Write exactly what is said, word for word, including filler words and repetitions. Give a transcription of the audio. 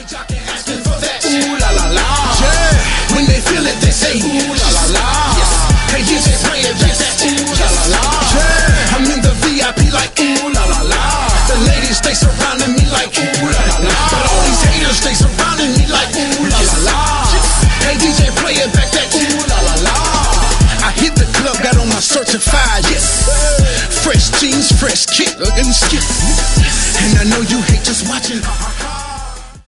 jockey asking for that. Ooh la la la. Yeah. When they feel it, they say ooh la la la. Yes. Hey, D J play it back that ooh la la la. Yeah. I'm in the V I P like ooh la la la. The ladies stay surrounding me like ooh la la la. But all these haters stay surrounding me like ooh la la la. Hey, D J play it back that ooh la la la. I hit the club, got on my certified, yes. Fresh jeans, fresh kick, looking skip. And I know you hate just watching.